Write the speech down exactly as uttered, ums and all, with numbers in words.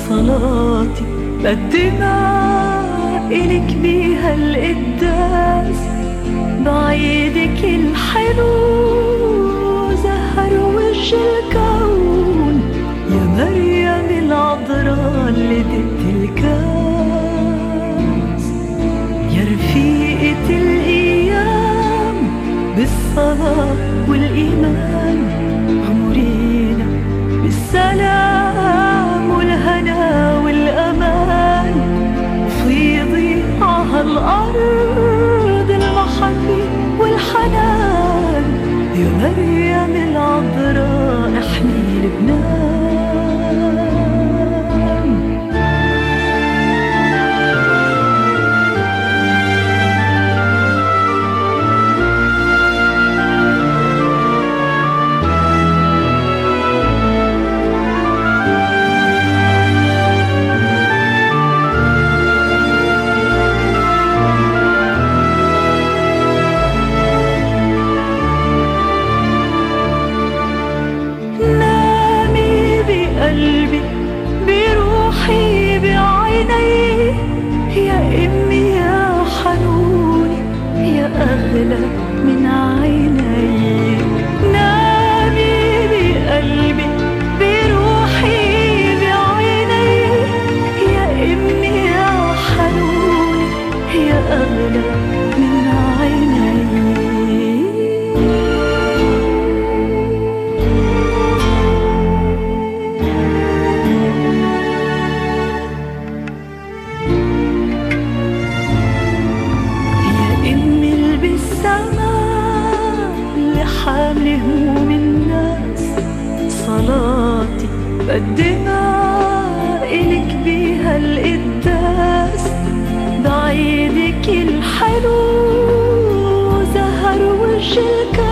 صلاتي بقدمها إلك بيها القداس، بعيدك الحلو زهر وجه الكون، يا مريم العذراء اللي دقت الكاس، يا رفيقة الأيام بالصلاة والإيمان، غمرينا بالسلام والهنا والأمان، وفيضي عهالأرض المحبة والحنان، يا مريم العذراء احمي لبنان. قلبي بروحي بعيني، يا أمي يا حنوني يا أغلى من عيني، نامي بقلبي بروحي بعيني، يا أمي يا حنوني يا أغلى من عيني. حامل هموم الناس، صلاتي بقدمها إلك بيها القداس، بعيدك الحلو زهر وجه الكون.